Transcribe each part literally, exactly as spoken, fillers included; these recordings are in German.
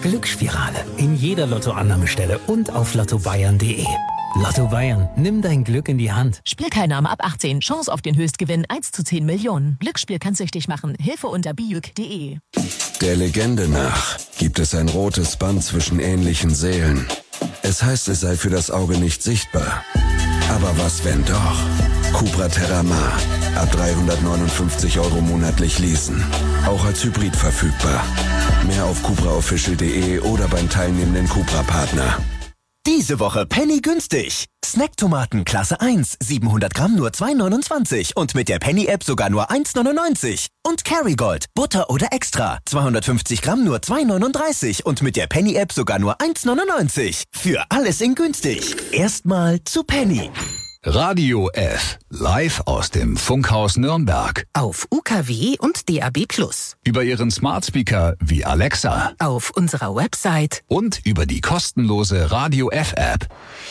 Glücksspirale. In jeder Lottoannahmestelle und auf lotto bayern punkt de. Lotto Bayern, nimm dein Glück in die Hand. Spielteilnahme ab achtzehn. Chance auf den Höchstgewinn eins zu zehn Millionen. Glücksspiel kann süchtig machen. Hilfe unter biuk punkt de. Der Legende nach gibt es ein rotes Band zwischen ähnlichen Seelen. Es heißt, es sei für das Auge nicht sichtbar. Aber was, wenn doch? Cupra Terramar. Ab dreihundertneunundfünfzig Euro monatlich leasen. Auch als Hybrid verfügbar. Mehr auf cupra official punkt de oder beim teilnehmenden Cupra-Partner. Diese Woche Penny günstig. Snacktomaten Klasse eins, siebenhundert Gramm nur zwei neunundzwanzig und mit der Penny-App sogar nur eins neunundneunzig. Und Kerrygold, Butter oder Extra, zweihundertfünfzig Gramm nur zwei neununddreißig und mit der Penny-App sogar nur eins neunundneunzig. Für alles in günstig. Erstmal zu Penny. Radio F, live aus dem Funkhaus Nürnberg. Auf U K W und D A B plus. Über Ihren Smart Speaker wie Alexa. Auf unserer Website. Und über die kostenlose Radio F App.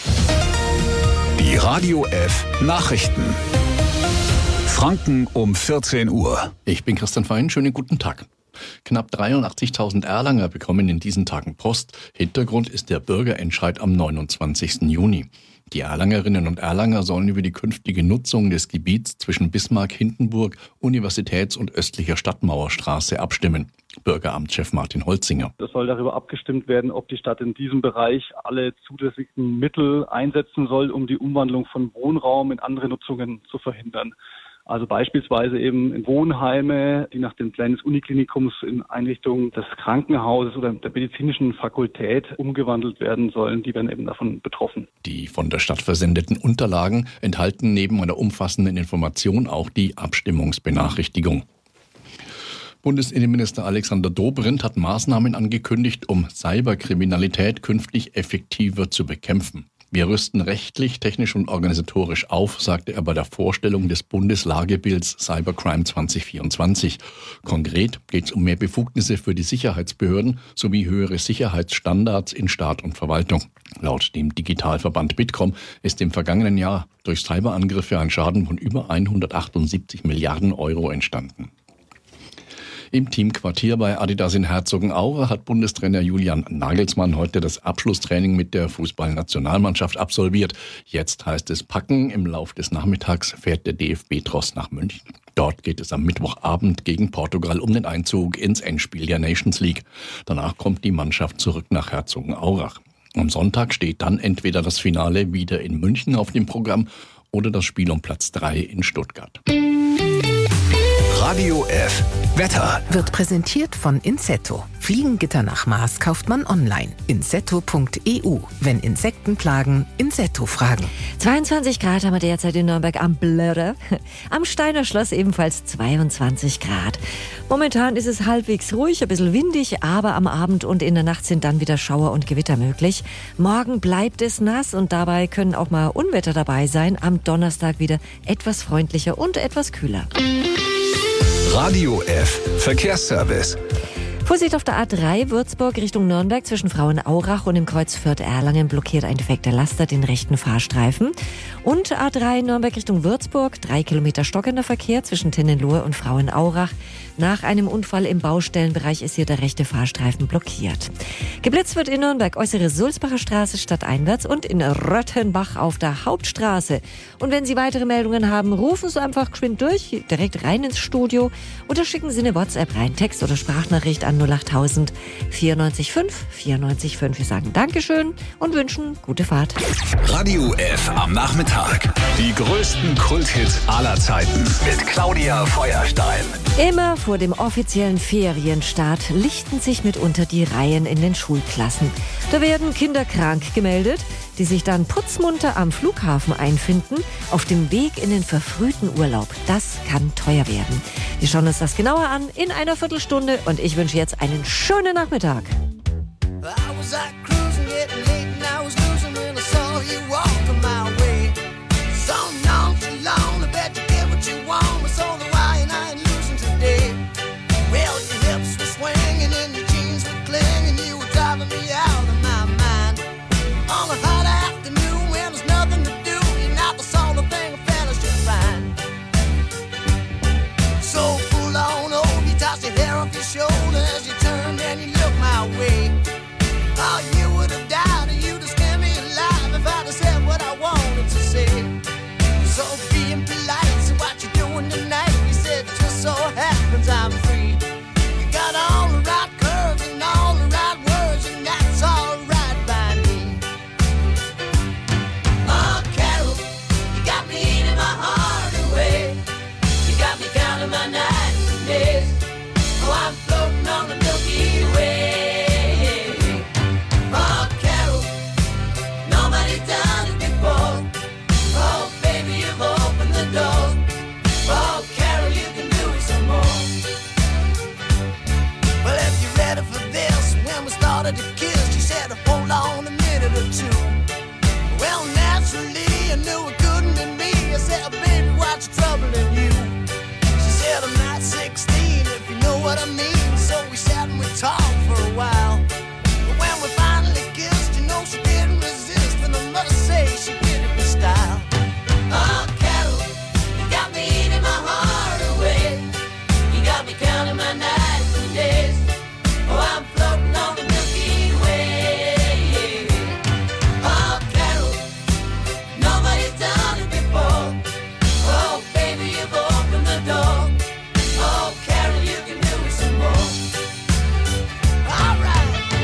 Die Radio F Nachrichten. Franken um vierzehn Uhr. Ich bin Christian Fein, schönen guten Tag. Knapp dreiundachtzigtausend Erlanger bekommen in diesen Tagen Post. Hintergrund ist der Bürgerentscheid am neunundzwanzigsten Juni. Die Erlangerinnen und Erlanger sollen über die künftige Nutzung des Gebiets zwischen Bismarck, Hindenburg, Universitäts- und östlicher Stadtmauerstraße abstimmen. Bürgeramtschef Martin Holzinger. Es soll darüber abgestimmt werden, ob die Stadt in diesem Bereich alle zulässigen Mittel einsetzen soll, um die Umwandlung von Wohnraum in andere Nutzungen zu verhindern. Also beispielsweise eben in Wohnheime, die nach den Plänen des Uniklinikums in Einrichtung des Krankenhauses oder der medizinischen Fakultät umgewandelt werden sollen, die werden eben davon betroffen. Die von der Stadt versendeten Unterlagen enthalten neben einer umfassenden Information auch die Abstimmungsbenachrichtigung. Bundesinnenminister Alexander Dobrindt hat Maßnahmen angekündigt, um Cyberkriminalität künftig effektiver zu bekämpfen. Wir rüsten rechtlich, technisch und organisatorisch auf, sagte er bei der Vorstellung des Bundeslagebilds Cybercrime zwanzig vierundzwanzig. Konkret geht es um mehr Befugnisse für die Sicherheitsbehörden sowie höhere Sicherheitsstandards in Staat und Verwaltung. Laut dem Digitalverband Bitkom ist im vergangenen Jahr durch Cyberangriffe ein Schaden von über hundertachtundsiebzig Milliarden Euro entstanden. Im Teamquartier bei Adidas in Herzogenaurach hat Bundestrainer Julian Nagelsmann heute das Abschlusstraining mit der Fußballnationalmannschaft absolviert. Jetzt heißt es packen. Im Lauf des Nachmittags fährt der D F B-Tross nach München. Dort geht es am Mittwochabend gegen Portugal um den Einzug ins Endspiel der Nations League. Danach kommt die Mannschaft zurück nach Herzogenaurach. Am Sonntag steht dann entweder das Finale wieder in München auf dem Programm oder das Spiel um Platz drei in Stuttgart. Radio F Wetter Wird präsentiert von Insetto. Fliegengitter nach Maß kauft man online. insetto punkt e u. Wenn Insekten plagen, Insetto fragen. zweiundzwanzig Grad haben wir derzeit in Nürnberg am Blöre. Am Steiner Schloss ebenfalls zweiundzwanzig Grad. Momentan ist es halbwegs ruhig, ein bisschen windig, aber am Abend und in der Nacht sind dann wieder Schauer und Gewitter möglich. Morgen bleibt es nass und dabei können auch mal Unwetter dabei sein. Am Donnerstag wieder etwas freundlicher und etwas kühler. Radio F Verkehrsservice. Vorsicht auf der A drei Würzburg Richtung Nürnberg zwischen Frauenaurach und dem Kreuz Fürth-Erlangen blockiert ein defekter Laster den rechten Fahrstreifen. Und A drei Nürnberg Richtung Würzburg, drei Kilometer stockender Verkehr zwischen Tennenlohe und Frauenaurach. Nach einem Unfall im Baustellenbereich ist hier der rechte Fahrstreifen blockiert. Geblitzt wird in Nürnberg äußere Sulzbacher Straße stadteinwärts und in Röttenbach auf der Hauptstraße. Und wenn Sie weitere Meldungen haben, rufen Sie einfach geschwind durch, direkt rein ins Studio oder schicken Sie eine WhatsApp rein, Text oder Sprachnachricht an null achttausend vierundneunzig fünf vierundneunzig fünf. Wir sagen Dankeschön und wünschen gute Fahrt. Radio F am Nachmittag. Die größten Kulthits aller Zeiten mit Claudia Feuerstein. Immer vor dem offiziellen Ferienstart lichten sich mitunter die Reihen in den Schulklassen. Da werden Kinder krank gemeldet, die sich dann putzmunter am Flughafen einfinden, auf dem Weg in den verfrühten Urlaub. Das kann teuer werden. Wir schauen uns das genauer an in einer Viertelstunde und ich wünsche jetzt einen schönen Nachmittag. Shoulders, you turned and you looked my way. started to kiss, she said, hold on a minute or two. Well, naturally, I knew it couldn't be me. I said, baby, what's troubling you? She said, I'm not sixteen, if you know what I mean. So we sat and we talked for a while. But when we finally kissed, you know she didn't resist. And I must say, she did it with style. Oh, Carol, you got me eating my heart away. You got me counting my nights and days. Oh, I'm floating on the Milky Way. Oh, Carol, nobody's done it before. Oh, baby, you've opened the door. Oh, Carol, you can do it some more. All right.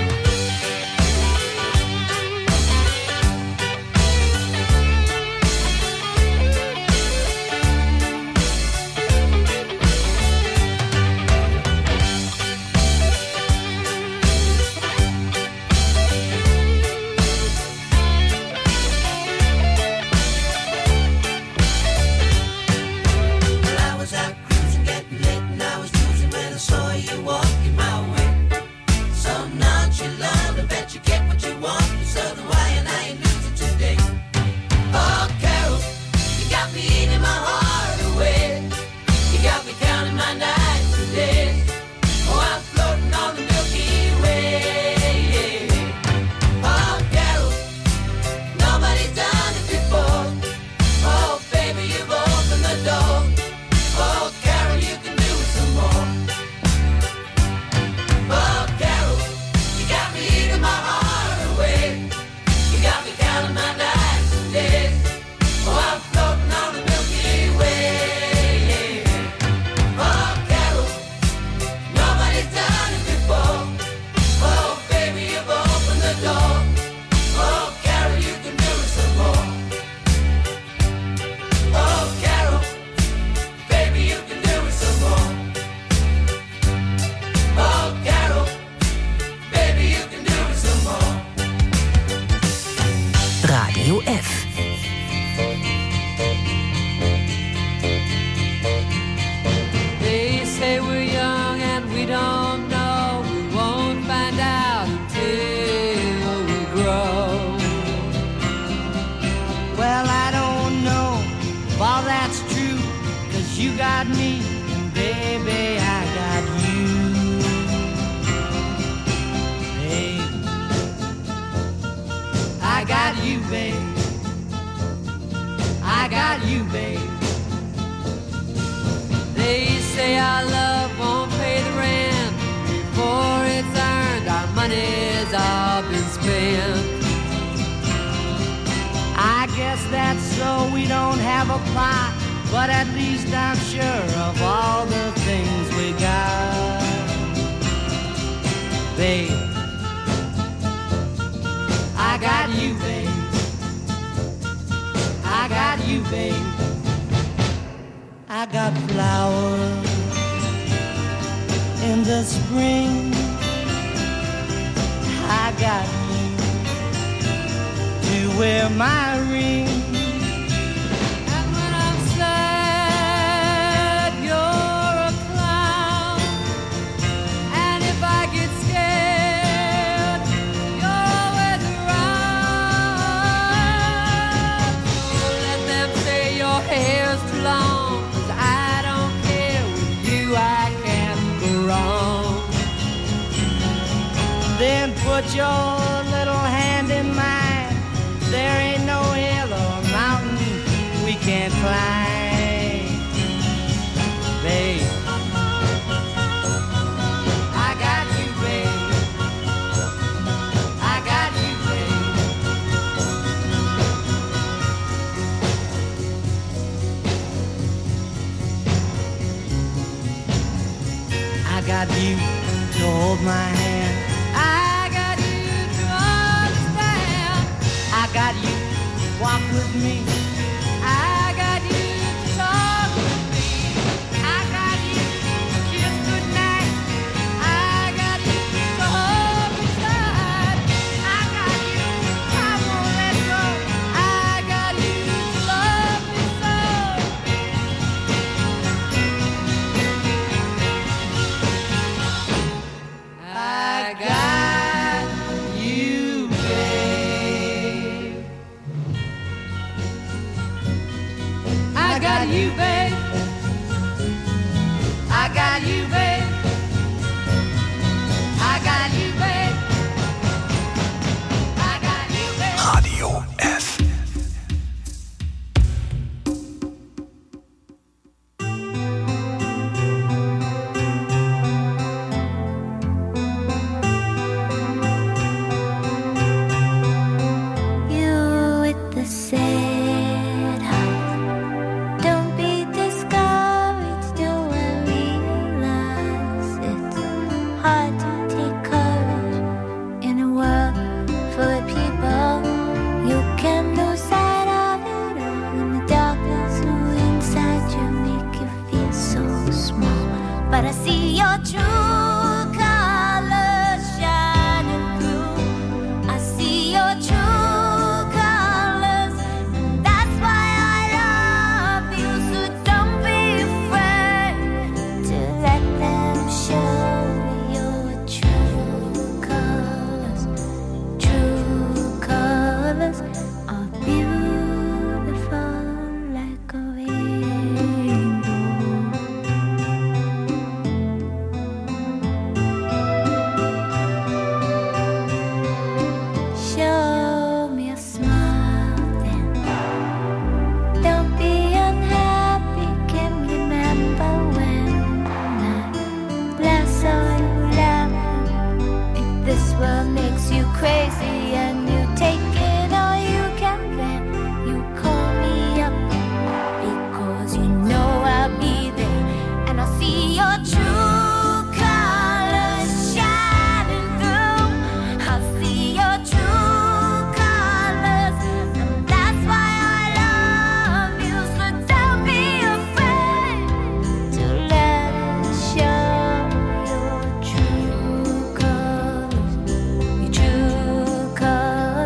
Well, I was out cruising, getting lit, and I was losing when I saw you walking my way. So nonchalant, I bet you get what you want, and so do I, and I ain't losing today. Oh, Carol, you got me eating my heart away. You got me counting my nights and days. Oh, I'm floating on the Milky Way. Oh, Carol, nobody's done it before. Oh, baby, you've opened the door. Oh, Carol, you can do it some more. Oh, Carol, you got me eating my heart away. You got me counting my nights and days. Oh, I'm floating on the Milky Way. Oh, Carol, nobody's done it before. Oh, baby, you've opened the door. Oh, Carol, you can do it some more. Oh, Carol, baby, you can do it some more. Oh, Carol, baby, you can do it some more. Radio F. They say we're young and we don't know. We won't find out until we grow. Well, I don't know if all that's true, 'cause you got me and baby, I got you. Babe, I got you, babe. I got you, babe. They say our love won't pay the rent before it's earned. Our money's all been spent. I guess that's so we don't have a plot, but at least I'm sure of all the things we got. Babe, I got you, babe. I got you, babe. I got flowers in the spring. I got you to wear my ring. And when I'm sad, you're a clown. And if I get scared, you're always around. So let them say your hair's too long. Then put your little hand in mine. There ain't no hill or mountain we can't climb. Babe, I got you, babe. I got you, babe. I got you to hold my hand. I got you to understand. I got you to walk with me. I got you to talk with me. I got you to kiss goodnight. I got you to hold me tight. I got you, I won't let go. I got you to love me so. I got you, babe. I got you, babe. I got you, babe. I got you, babe. Radio F. You with the sad heart. Don't be discouraged, do I realize it's hard to take courage in a world full of people. You can lose sight of it all, and the darkness who inside you make you feel so small. But I see your true colors shining through. I see your true colors, and that's why I love you. So don't be afraid to let them show your true colors. True colors are beautiful like a rainbow. Show me a smile then. Don't be unhappy. Can you remember when I last saw you laughing? If this world makes you crazy and you take it all you can bear, you call me up because you know I'll be there, and I'll see your true colors shining through. I'll see your true colors, and that's why I love you. So don't be afraid to let us show your true colors. Your true colors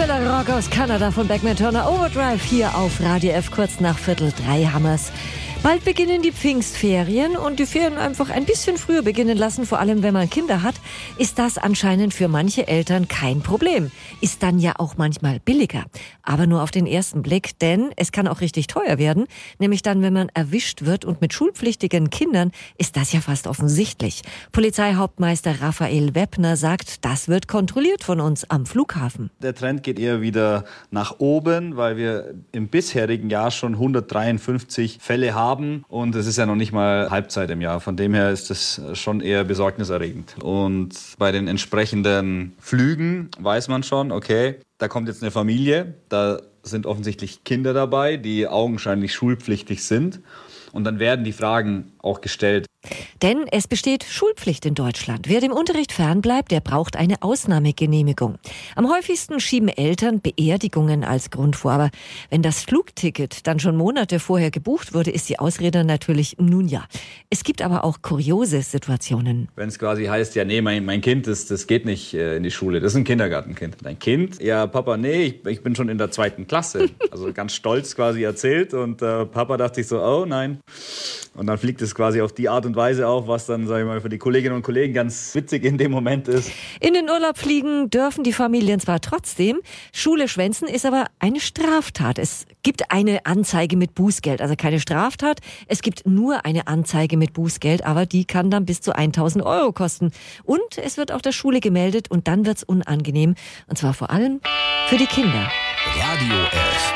Thriller Rock aus Kanada von Beckman Turner Overdrive hier auf Radio F kurz nach Viertel drei Hammers. Bald beginnen die Pfingstferien und die Ferien einfach ein bisschen früher beginnen lassen, vor allem wenn man Kinder hat, ist das anscheinend für manche Eltern kein Problem. Ist dann ja auch manchmal billiger. Aber nur auf den ersten Blick, denn es kann auch richtig teuer werden. Nämlich dann, wenn man erwischt wird und mit schulpflichtigen Kindern ist das ja fast offensichtlich. Polizeihauptmeister Raphael Weppner sagt, das wird kontrolliert von uns am Flughafen. Der Trend geht eher wieder nach oben, weil wir im bisherigen Jahr schon hundertdreiundfünfzig Fälle haben. Und es ist ja noch nicht mal Halbzeit im Jahr. Von dem her ist das schon eher besorgniserregend. Und bei den entsprechenden Flügen weiß man schon, okay, da kommt jetzt eine Familie, da sind offensichtlich Kinder dabei, die augenscheinlich schulpflichtig sind. Und dann werden die Fragen auch gestellt. Denn es besteht Schulpflicht in Deutschland. Wer dem Unterricht fernbleibt, der braucht eine Ausnahmegenehmigung. Am häufigsten schieben Eltern Beerdigungen als Grund vor. Aber wenn das Flugticket dann schon Monate vorher gebucht wurde, ist die Ausrede natürlich nun ja. Es gibt aber auch kuriose Situationen. Wenn es quasi heißt, ja nee, mein, mein Kind, das, das geht nicht äh, in die Schule, das ist ein Kindergartenkind. Dein Kind? Ja, Papa, nee, ich, ich bin schon in der zweiten Klasse. Also ganz stolz quasi erzählt und äh, Papa dachte sich so, oh nein. Und dann fliegt es quasi auf die Art und Weise auf, was dann, sag ich mal, für die Kolleginnen und Kollegen ganz witzig in dem Moment ist. In den Urlaub fliegen dürfen die Familien zwar trotzdem, Schule schwänzen ist aber eine Straftat. Es gibt eine Anzeige mit Bußgeld, also keine Straftat. Es gibt nur eine Anzeige mit Bußgeld, aber die kann dann bis zu tausend Euro kosten. Und es wird auch der Schule gemeldet und dann wird's unangenehm. Und zwar vor allem für die Kinder. Radio F.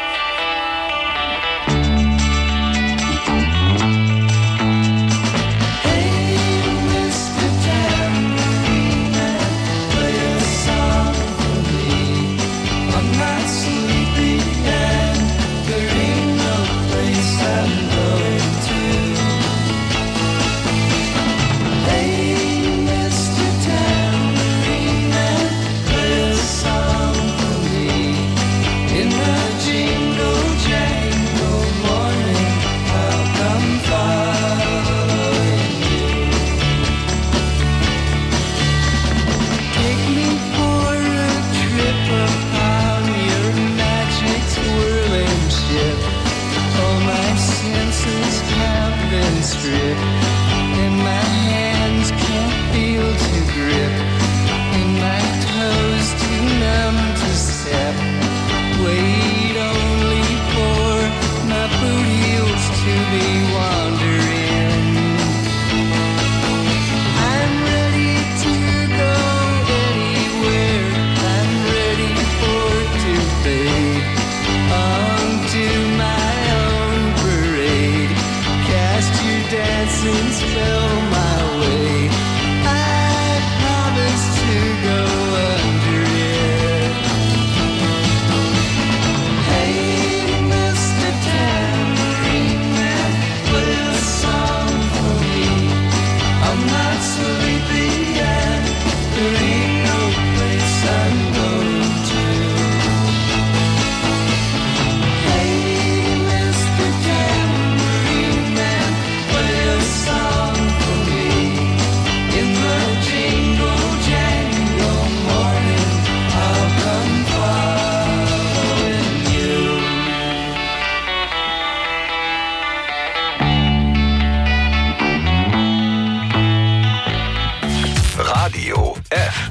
Radio F.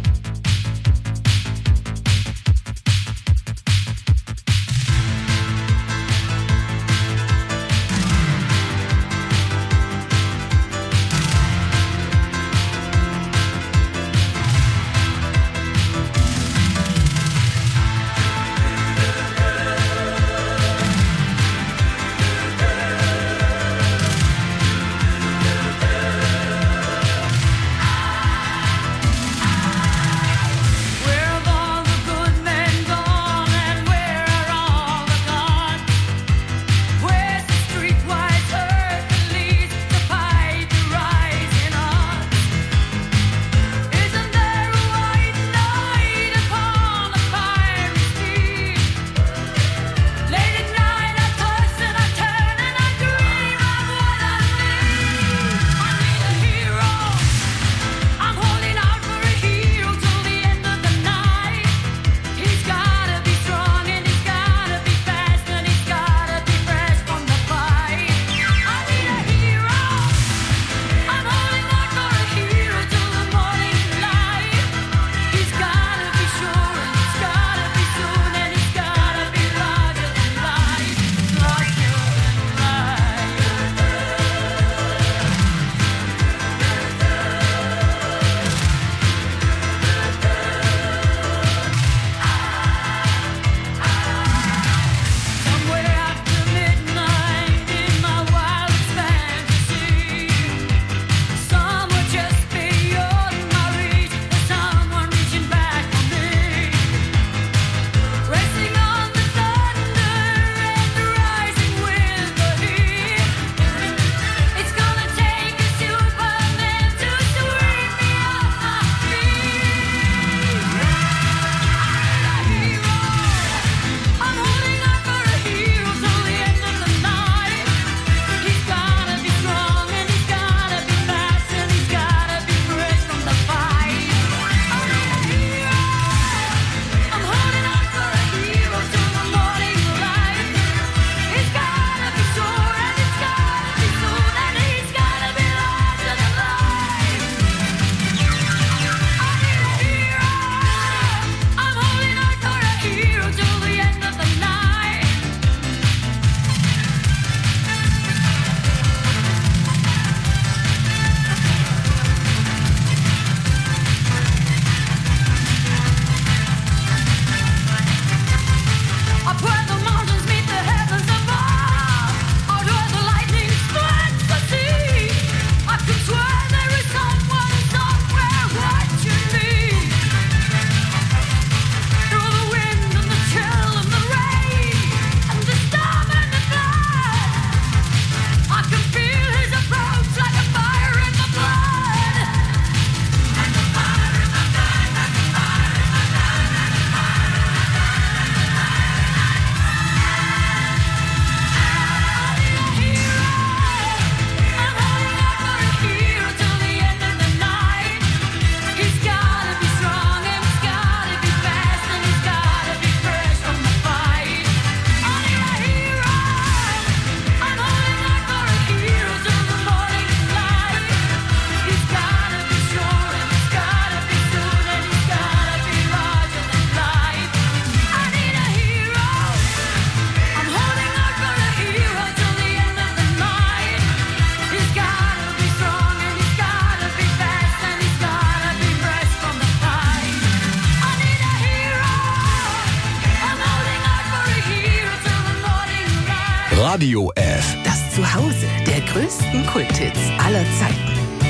Radio F. Das Zuhause der größten Kulthits aller Zeiten.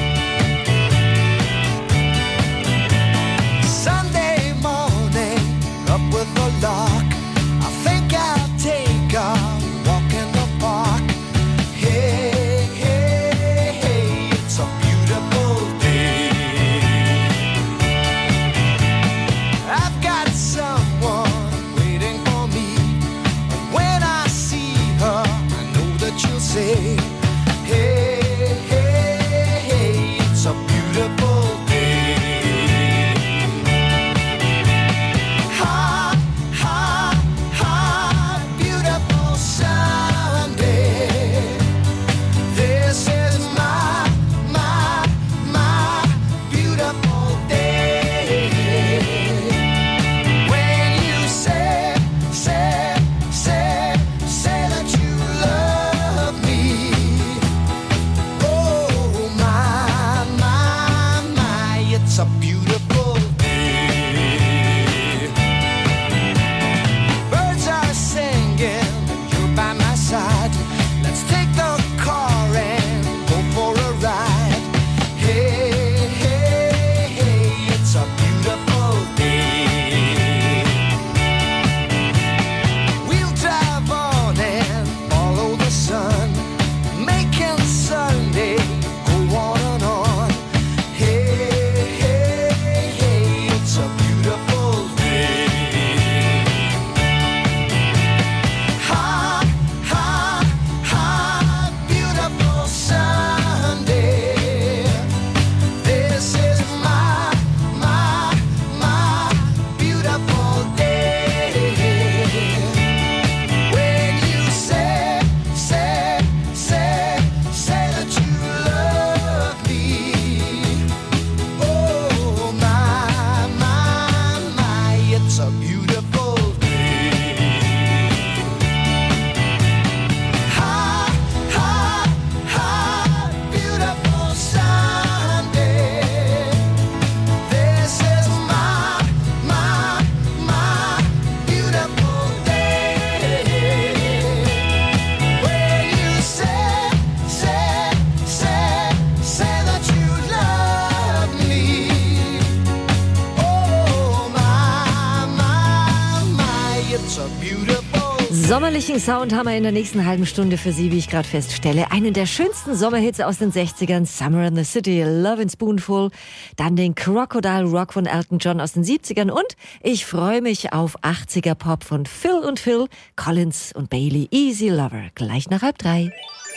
Sunday morning, up with the lark. I think I'll take a walk in the park. Hey, hey, hey, it's a beautiful day. I've got someone waiting for me. And when I see her, I know that she'll say, hey, hey, hey, it's a beautiful day. Hot, hot, hot, beautiful Sunday. This is my, my, my beautiful day. When you say, say, say, say that you love me. Oh my, my, my, it's a beautiful day. Birds are singing and you're by my side. Let's take the car and go for a ride. Hey, hey, hey, it's a beautiful day. We'll drive on and follow the sun, making Sunday go on and on. Hey, hey, hey, it's a beautiful day. Hot, hot, hot, beautiful Sunday. This is my, my, my beautiful day. When you say, say, say, say that you love me. Oh my, my, my, it's a beautiful day. Hot, hot, hot, beautiful Sunday. This is my, my, my beautiful day. When you say, say, say, say that you love me. Oh my, my, my, it's a beautiful. Sommerlichen Sound haben wir in der nächsten halben Stunde für Sie, wie ich gerade feststelle. Einen der schönsten Sommerhits aus den sechzigern, Summer in the City, Love in Spoonful. Dann den Crocodile Rock von Elton John aus den siebzigern. Und ich freue mich auf achtziger Pop von Phil und Phil, Collins und Bailey, Easy Lover. Gleich nach halb drei.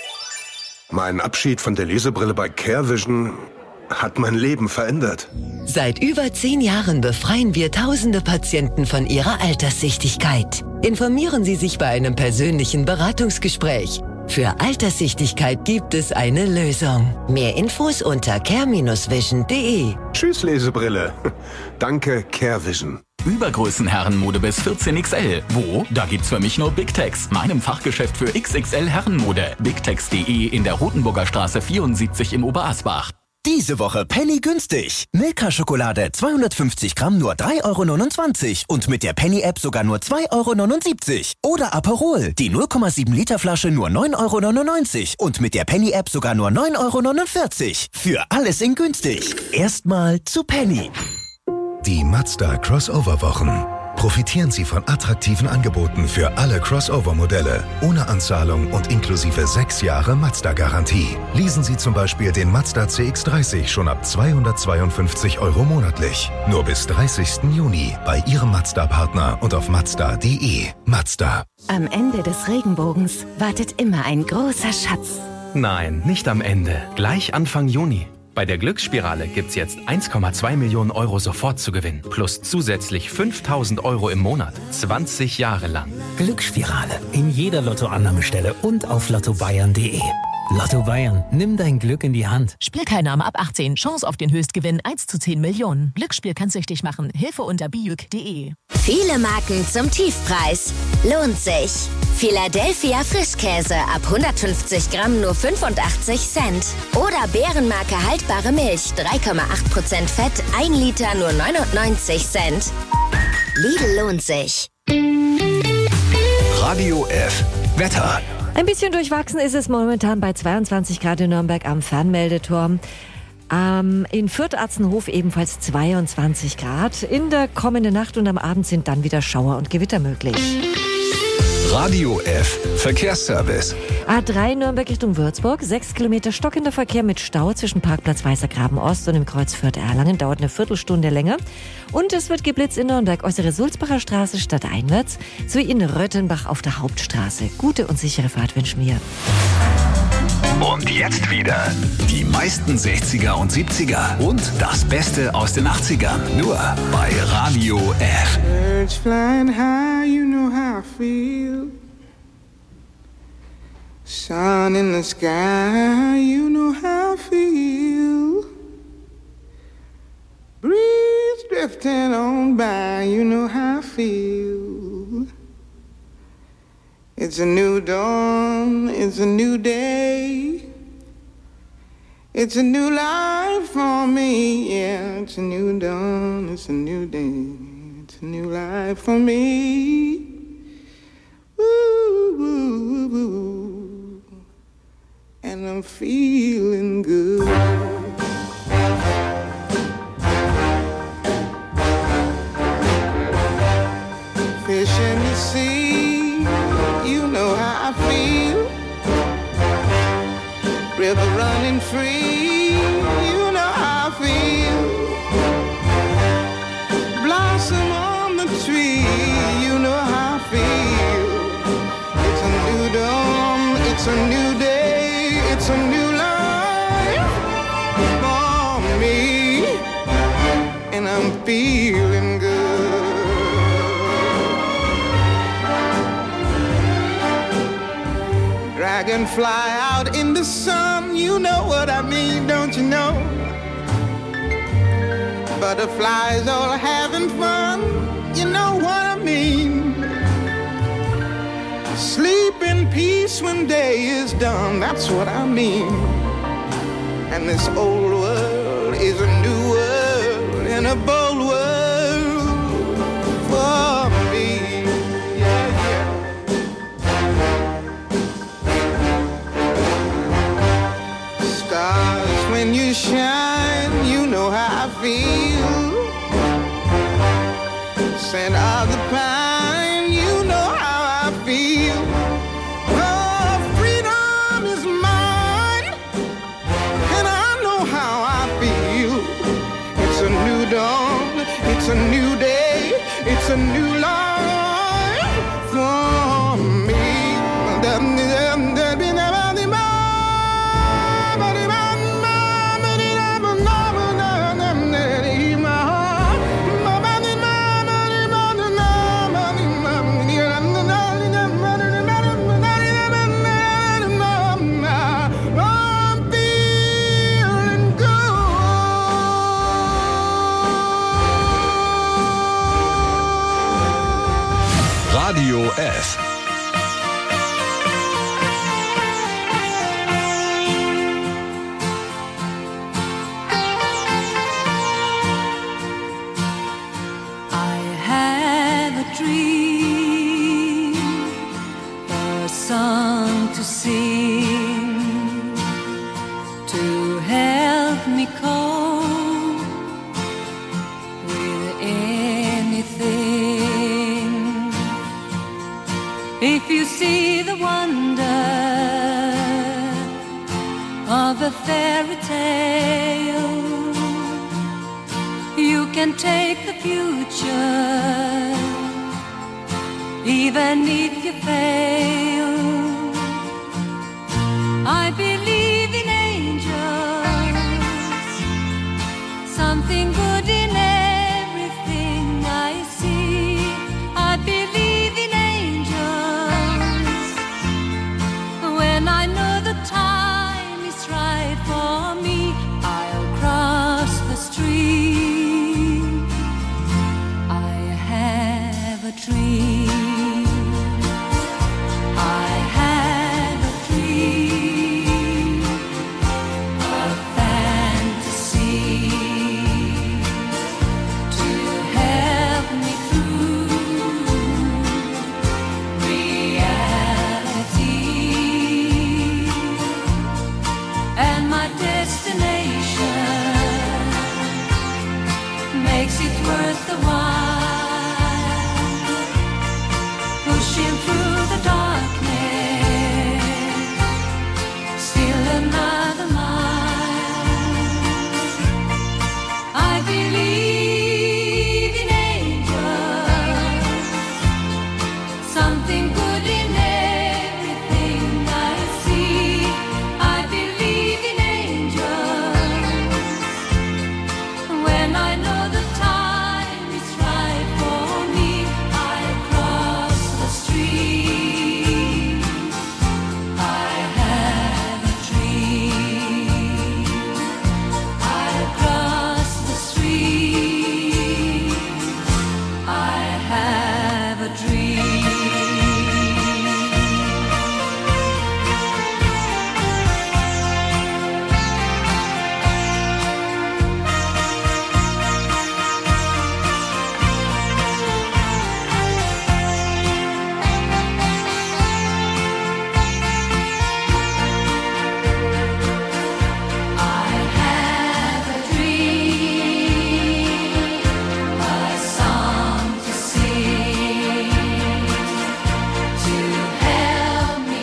Mein Abschied von der Lesebrille bei CareVision hat mein Leben verändert. Seit über zehn Jahren befreien wir tausende Patienten von ihrer Alterssichtigkeit. Informieren Sie sich bei einem persönlichen Beratungsgespräch. Für Alterssichtigkeit gibt es eine Lösung. Mehr Infos unter care Bindestrich vision punkt de. Tschüss, Lesebrille. Danke, CareVision. Übergrößenherrenmode bis vierzehn X L. Wo? Da gibt's für mich nur Big Tex, meinem Fachgeschäft für X X L Herrenmode. bigtex punkt de in der Rotenburger Straße vierundsiebzig in Oberasbach. Diese Woche Penny günstig. Milka-Schokolade zweihundertfünfzig Gramm nur drei Euro neunundzwanzig und mit der Penny-App sogar nur zwei Euro neunundsiebzig. Oder Aperol, die null Komma sieben Liter Flasche nur neun Euro neunundneunzig und mit der Penny-App sogar nur neun Euro neunundvierzig. Für alles in günstig. Erstmal zu Penny. Die Mazda Crossover-Wochen. Profitieren Sie von attraktiven Angeboten für alle Crossover-Modelle, ohne Anzahlung und inklusive sechs Jahre Mazda-Garantie. Leasen Sie zum Beispiel den Mazda C X dreißig schon ab zweihundertzweiundfünfzig Euro monatlich. Nur bis dreißigsten Juni bei Ihrem Mazda-Partner und auf mazda punkt de. Mazda. Am Ende des Regenbogens wartet immer ein großer Schatz. Nein, nicht am Ende. Gleich Anfang Juni. Bei der Glücksspirale gibt's jetzt eins Komma zwei Millionen Euro sofort zu gewinnen. Plus zusätzlich fünftausend Euro im Monat. zwanzig Jahre lang. Glücksspirale. In jeder Lottoannahmestelle und auf lotto bayern punkt de. Lotto Bayern. Nimm dein Glück in die Hand. Spielteilnahme ab achtzehn. Chance auf den Höchstgewinn eins zu zehn Millionen. Glücksspiel kann süchtig machen. Hilfe unter biuk punkt de. Viele Marken zum Tiefpreis. Lohnt sich. Philadelphia Frischkäse ab hundertfünfzig Gramm nur fünfundachtzig Cent. Oder Bärenmarke haltbare Milch drei Komma acht Prozent Fett, ein Liter nur neunundneunzig Cent. Lidl lohnt sich. Radio F. Wetter. Ein bisschen durchwachsen ist es momentan bei zweiundzwanzig Grad in Nürnberg am Fernmeldeturm. Ähm, in Fürth-Atzenhof ebenfalls zweiundzwanzig Grad. In der kommenden Nacht und am Abend sind dann wieder Schauer und Gewitter möglich. Radio F Verkehrsservice. A drei Nürnberg Richtung Würzburg, sechs Kilometer stockender Verkehr mit Stau zwischen Parkplatz Weißergraben Ost und dem Kreuz Fürth-Erlangen, dauert eine Viertelstunde länger. Und es wird geblitzt in Nürnberg, äußere Sulzbacher Straße stadteinwärts, sowie in Röttenbach auf der Hauptstraße. Gute und sichere Fahrt wünschen wir. Und jetzt wieder die meisten sechziger und siebziger und das Beste aus den achtzigern. Nur bei Radio F. Birds flying high, you know how I feel. Sun in the sky, you know how I feel. Breeze drifting on by, you know how I feel. It's a new dawn, it's a new day. It's a new life for me, yeah. It's a new dawn, it's a new day. It's a new life for me. Ooh, ooh, ooh. And I'm feeling good. Fish in the sea, you know how I feel. River running free, you know how I feel. Blossom on the tree, you know how I feel. It's a new dawn, it's a new day, it's a new life for me. And I'm feeling good. Dragonfly out in the sun, you know what I mean, don't you know? Butterflies all having fun, you know what I mean. Sleep in peace when day is done, that's what I mean. And this old world is a new world and a bold world for me. When you shine, you know how I feel. Scent of the pine, you know how I feel. Oh, freedom is mine, and I know how I feel. It's a new dawn, it's a new day, it's a new life for me. Radio F. I have a dream, a song to sing, to help me cope with anything. If you see the wonder of a fairy tale, you can take the future, even if you fail. I believe in angels, something good in everything I see. I believe in when I know the time is right for me, I'll cross the stream. I have a dream. I worth the while. Pushing through the darkness, still another mile. I believe in angels, something good in everything I see. I believe in angels. When I know the time is right for me, I cross the street. I have a dream. I cross the street. I have a dream. I have a dream, a song to sing, to help me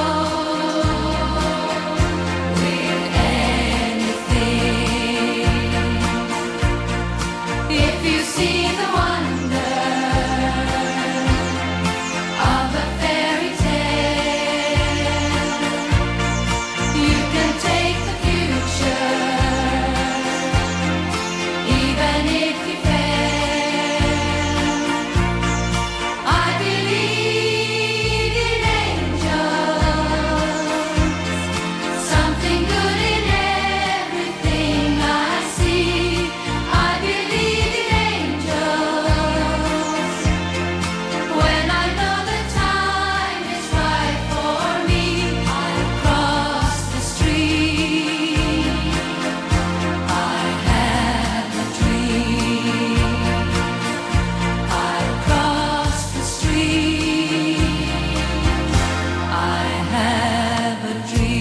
cope with anything. If you see the wonder of a fairy tale, you can take the future, even if you fail. I believe in angels, something good in everything I see. I believe in angels. When I know the time is right for me, I cross the street. I have a dream. I cross the street. I have a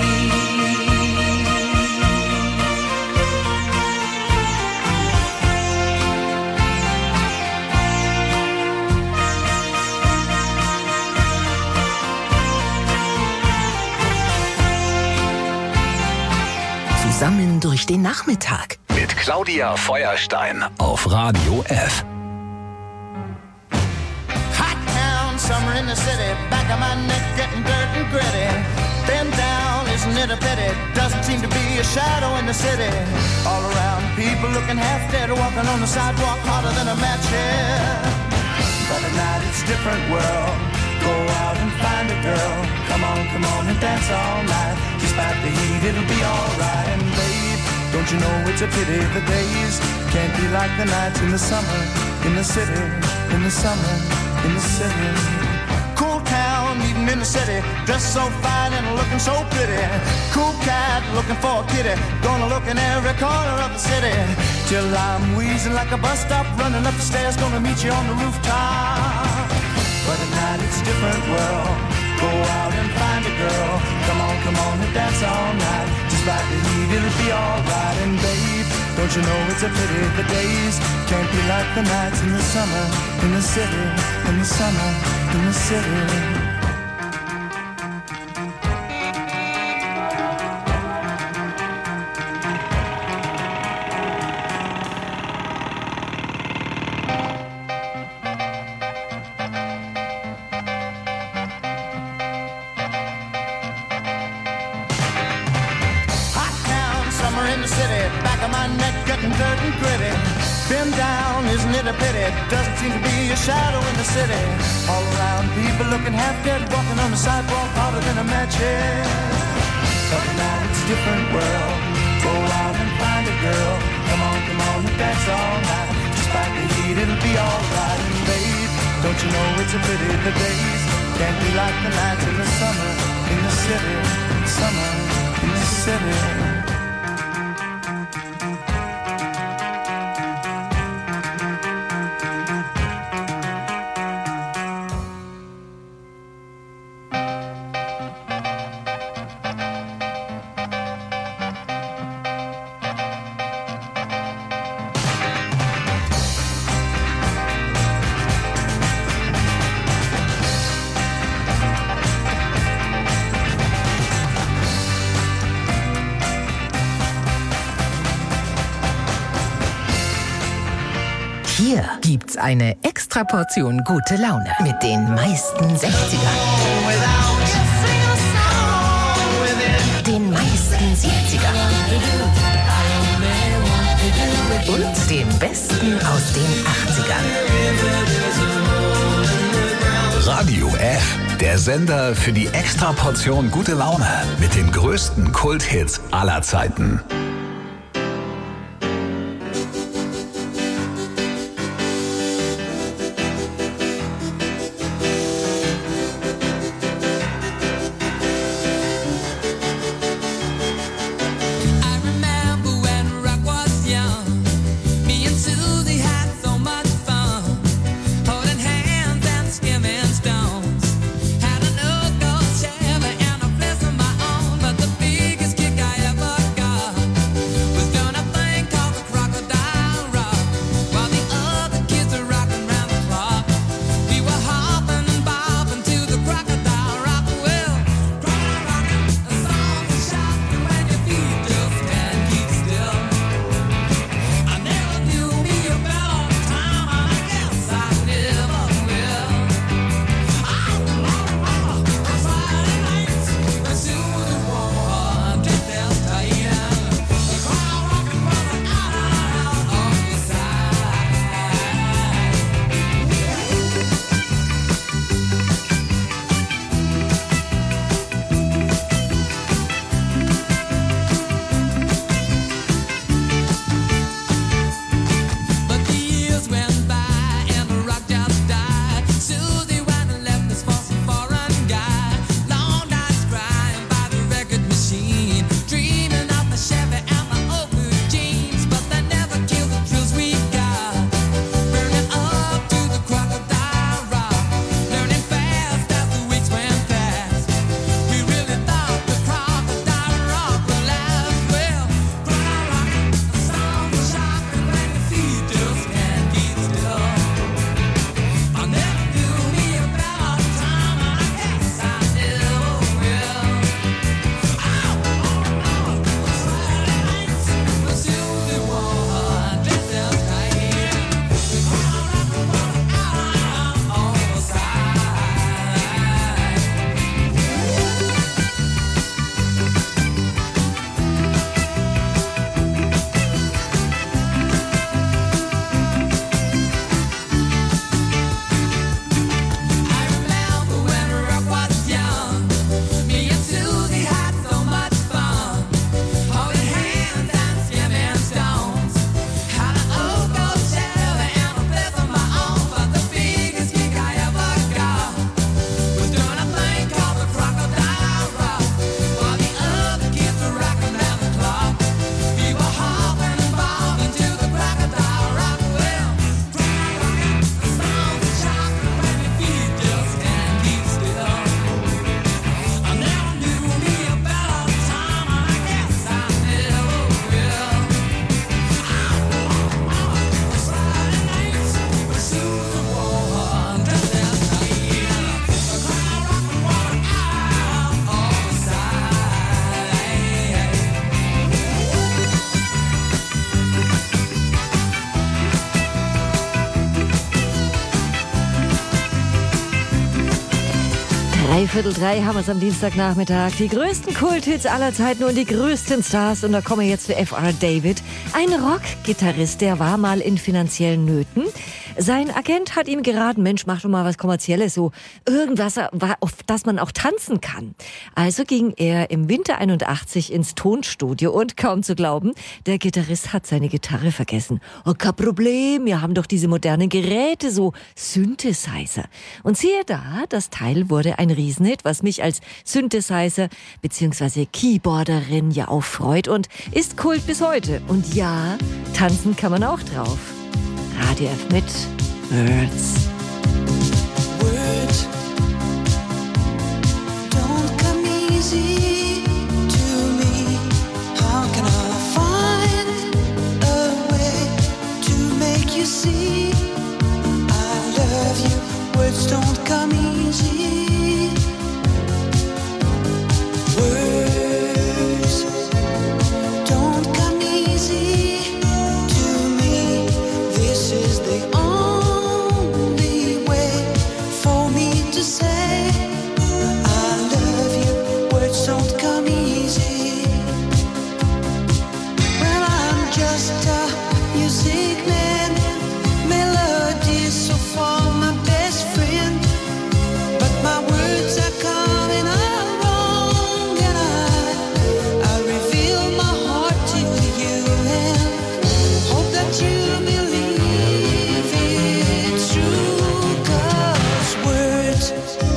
Zusammen durch den Nachmittag. Mit Claudia Feuerstein auf Radio F. Hot town, summer in the city, back of my neck getting dirt and gritty. Bend down, isn't it a pity? Doesn't seem to be a shadow in the city. All around, people looking half dead, walking on the sidewalk harder than a match here. But at night it's a different world. Go out and find a girl. Come on, come on and dance all night. Despite the heat, it'll be alright. And babe, don't you know it's a pity the days can't be like the nights in the summer, in the city, in the summer, in the city. Cool town, even in the city, dressed so fine and looking so pretty. Cool cat, looking for a kitty, gonna look in every corner of the city. Till I'm wheezing like a bus stop, running up the stairs, gonna meet you on the rooftop. But at night it's a different world. Go out and find a girl. Come on, come on and dance all night. Despite the heat, it'll be alright. And babe, don't you know it's a pity the days can't be like the nights in the summer, in the city, in the summer, in the city. Dirt and gritty, been down, isn't it a pity? Doesn't seem to be a shadow in the city. All around, people looking half dead, walking on the sidewalk harder than a match here. But now it's a different world. Go out and find a girl. Come on, come on and dance all night. Despite the heat, it'll be alright. And babe, don't you know it's a pity the days can't be like the nights in the summer, in the city, summer, in the city. Hier gibt's eine extra Portion gute Laune mit den meisten sechzigern. Den meisten siebzigern. Und dem Besten aus den achtzigern. Radio F, der Sender für die Extraportion gute Laune mit den größten Kulthits aller Zeiten. Dreiviertel drei haben wir es am Dienstagnachmittag. Die größten Kulthits aller Zeiten und die größten Stars. Und da kommen wir jetzt zu F R David. Ein Rockgitarrist, der war mal in finanziellen Nöten. Sein Agent hat ihm geraten, Mensch, mach doch mal was Kommerzielles, so irgendwas, auf das man auch tanzen kann. Also ging er im Winter einundachtzig ins Tonstudio und kaum zu glauben, der Gitarrist hat seine Gitarre vergessen. Oh, kein Problem, wir haben doch diese modernen Geräte, so Synthesizer. Und siehe da, das Teil wurde ein Riesenhit, was mich als Synthesizer bzw. Keyboarderin ja auch freut und ist Kult bis heute. Und ja, tanzen kann man auch drauf. Radio F mit Words. Words don't come easy to me. How can I find a way to make you see I love you? Words don't come easy. Words don't come easy to me. This is the just a music man. Melodies so far my best friend, but my words are coming out wrong, and I, I reveal my heart to you and hope that you believe it's true. 'Cause words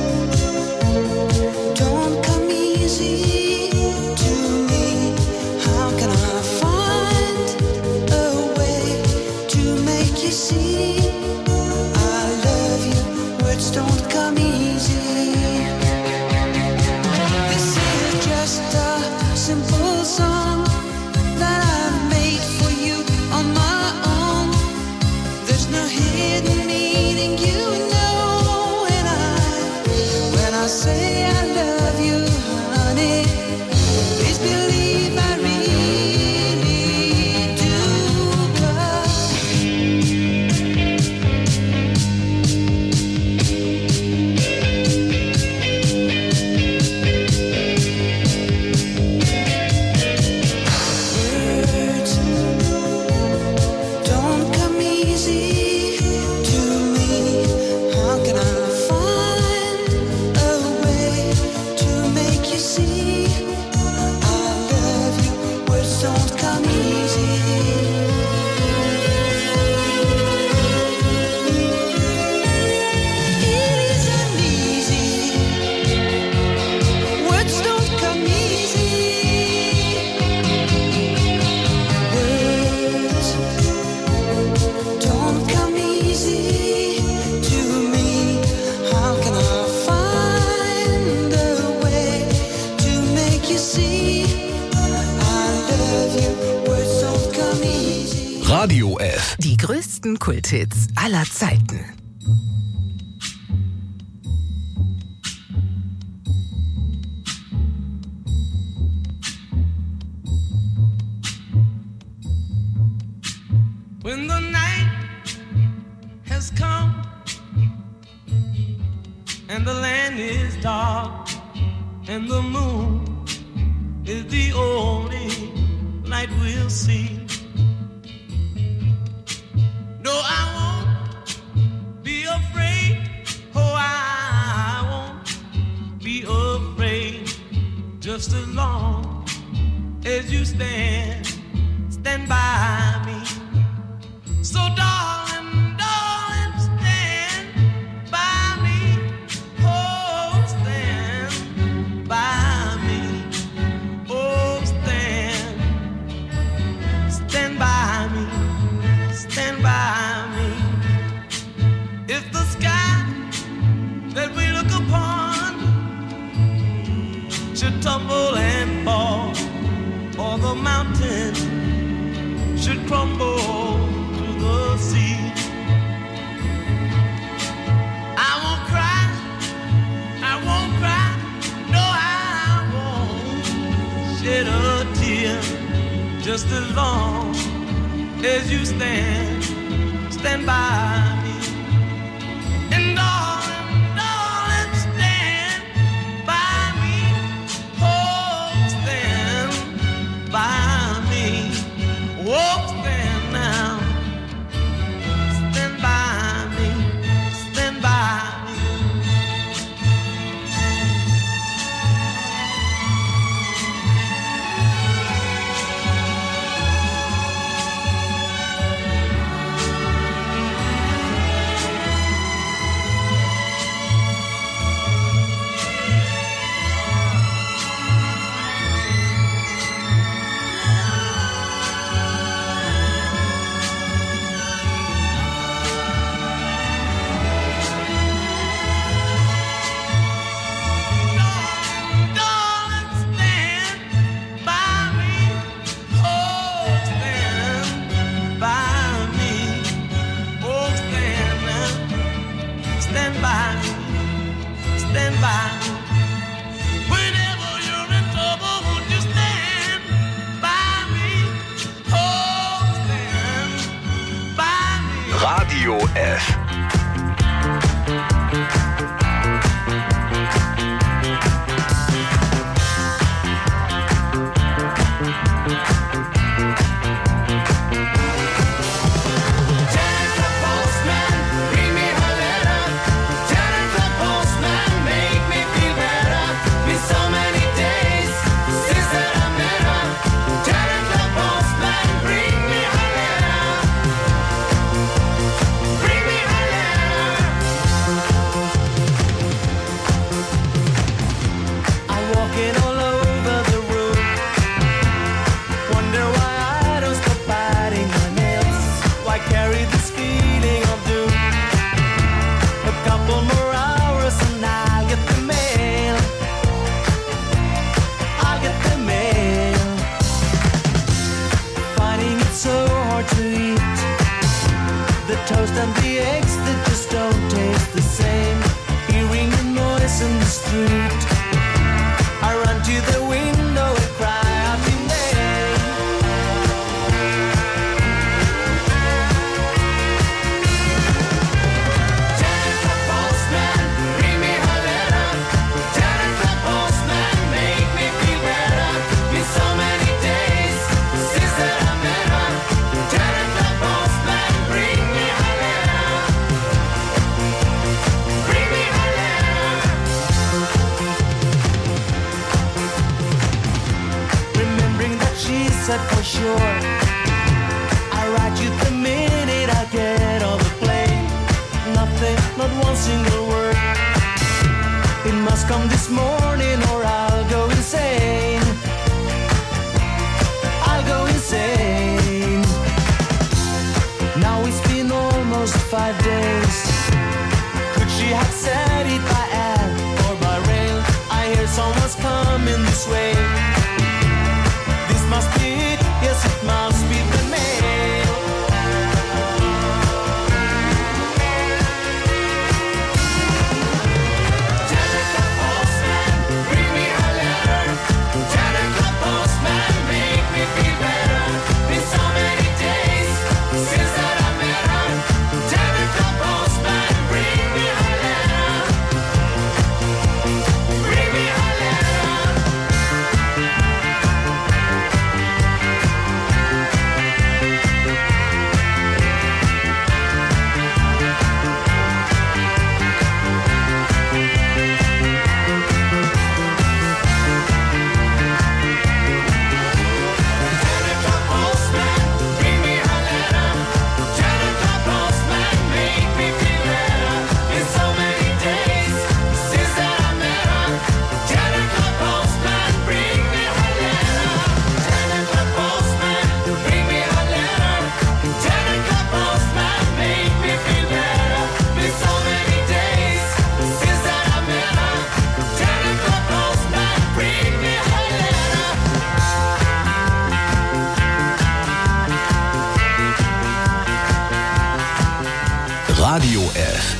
don't come easy to me. How can I find a way to make you see I love you? Words don't come easy. This is just a simple song that I made for you on my own. There's no hidden meaning, you know, and I, when I say I love you, honey, please believe I really do. 'Cause words don't come easy to me. How can I find a way to make you see I love you? Words don't come easy. It isn't easy. Words don't come easy. Words don't come easy to me. How can I find a way to make you see I love you? Words don't come easy. Radio F. Die größten Kulthits aller Zeiten. When the night has come and the land is dark and the moon is the only light we'll see. No, I won't be afraid. Oh, I won't be afraid. Just as long as you stand, stand by me. So darling, darling, stand by me. Oh, stand by me. Oh, stand, stand by me. Stand by me. If the sky that we look upon should tumble and fall, or the mountain should crumble to the sea, I won't cry, I won't cry, no, I won't shed a tear. Just as long as you stand, stand by me. And darling, darling, stand by me. Oh, stand by me. Oh, stand now. Stand by me. Stand by me. Radio F. toast and the eggs that just don't taste the same. Hearing the noise in the street, I run to the window and cry out in vain. Janet the postman, bring me her letter. Janet the postman, make me feel better. Been so many days since that I met her. Janet the postman, bring me her letter. Bring me her letter. Remembering that she said for sure, I write you the minute I get on the plane. Nothing, not one single word. It must come this morning or I'll go insane. I'll go insane. Now it's been almost five days. Could she have said it by air or by rail? I hear someone's coming this way. This must be it, yes it must be the mail. Janet the postman, bring me her letter. Janet the postman, make me feel better. Been so many days since that I met her. Janet the postman, bring me her letter. Bring me her letter. Janet the postman, bring me her letter. Janet the postman, make me feel better. Been so many days since that I met her. Janet the postman, bring me her letter. Janet the postman, bring me her letter. Janet the postman, make me feel better. Been so many days since that I met her. Janet the postman, bring me her letter. Radio F.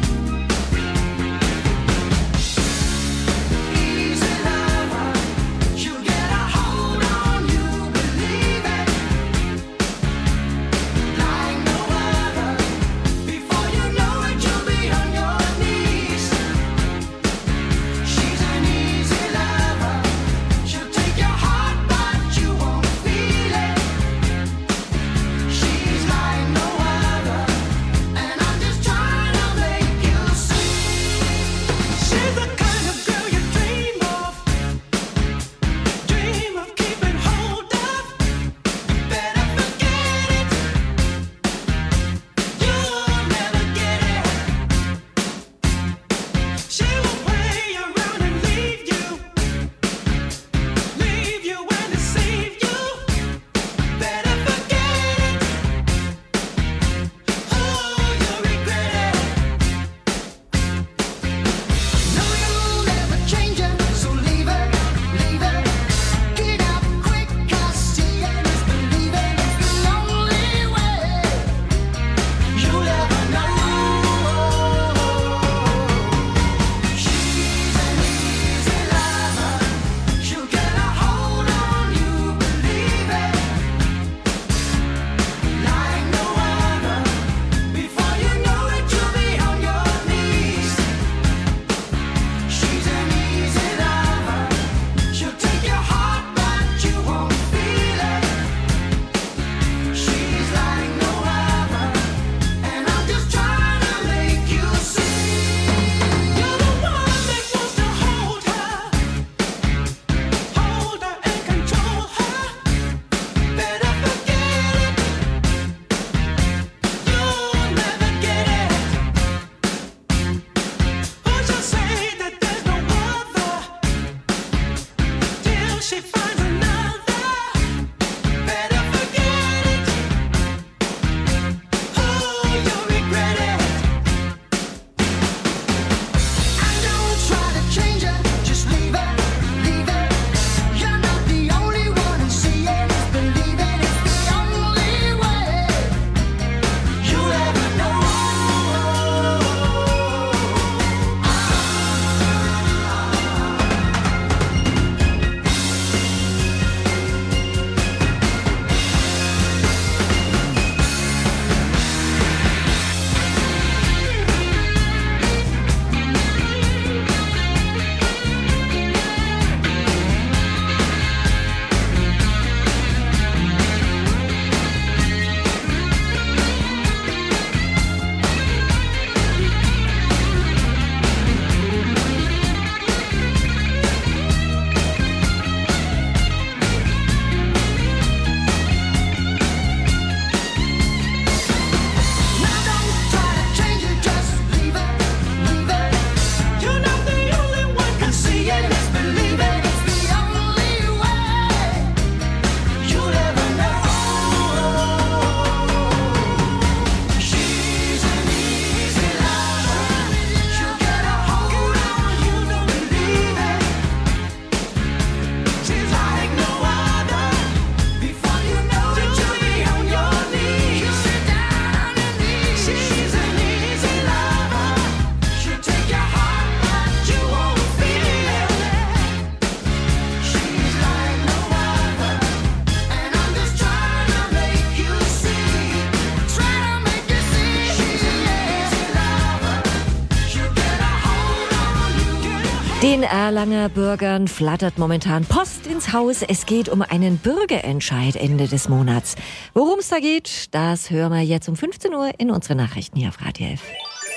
Easy lover, Den Erlanger Bürgern flattert momentan Post ins Haus. Es geht um einen Bürgerentscheid Ende des Monats. Worum es da geht, das hören wir jetzt um fünfzehn Uhr in unseren Nachrichten hier auf Radio F.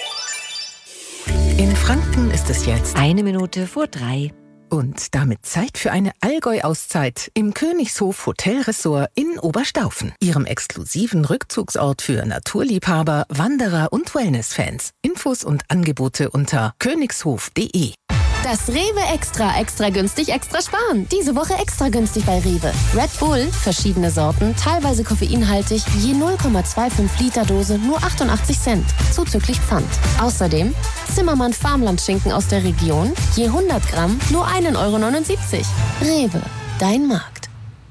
In Franken ist es jetzt eine Minute vor drei. Und damit Zeit für eine Allgäu-Auszeit im Königshof Hotelressort in Oberstaufen, ihrem exklusiven Rückzugsort für Naturliebhaber, Wanderer und Wellness-Fans. Infos und Angebote unter königshof punkt de. Das Rewe Extra, extra günstig, extra sparen. Diese Woche extra günstig bei Rewe. Red Bull, verschiedene Sorten, teilweise koffeinhaltig, je null Komma fünfundzwanzig Liter Dose, nur achtundachtzig Cent, zuzüglich Pfand. Außerdem Zimmermann Farmlandschinken aus der Region, je hundert Gramm, nur ein Euro neunundsiebzig. Rewe, dein Markt.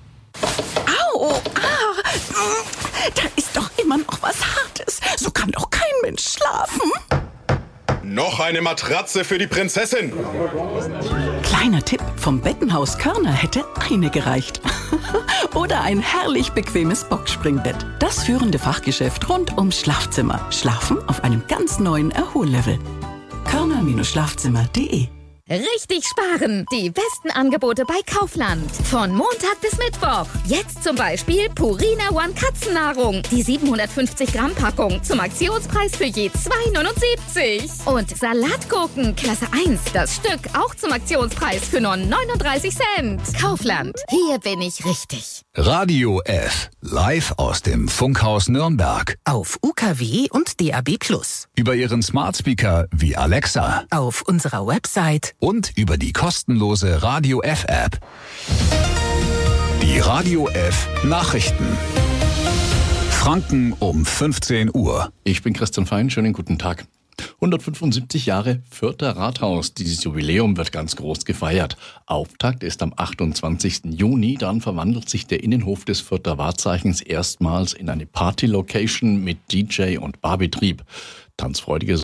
Au, ah, da ist doch immer noch was Hartes. So kann doch kein Mensch schlafen. Noch eine Matratze für die Prinzessin. Kleiner Tipp, vom Bettenhaus Körner hätte eine gereicht. Oder ein herrlich bequemes Boxspringbett. Das führende Fachgeschäft rund ums Schlafzimmer. Schlafen auf einem ganz neuen Erhollevel. körner Schlafzimmer punkt de. Richtig sparen! Die besten Angebote bei Kaufland. Von Montag bis Mittwoch. Jetzt zum Beispiel Purina One Katzennahrung. Die siebenhundertfünfzig Gramm Packung zum Aktionspreis für je zwei neunundsiebzig. Und Salatgurken Klasse eins. Das Stück auch zum Aktionspreis für nur neununddreißig Cent. Kaufland. Hier bin ich richtig. Radio F. Live aus dem Funkhaus Nürnberg. Auf U K W und D A B plus. Über Ihren Smart Speaker wie Alexa. Auf unserer Website. Und über die kostenlose Radio F App. Die Radio F Nachrichten. Franken um fünfzehn Uhr. Ich bin Christian Fein, schönen guten Tag. hundertfünfundsiebzig Jahre Fürther Rathaus. Dieses Jubiläum wird ganz groß gefeiert. Auftakt ist am achtundzwanzigsten Juni. Dann verwandelt sich der Innenhof des Fürther Wahrzeichens erstmals in eine Party-Location mit D J und Barbetrieb. Tanzfreudige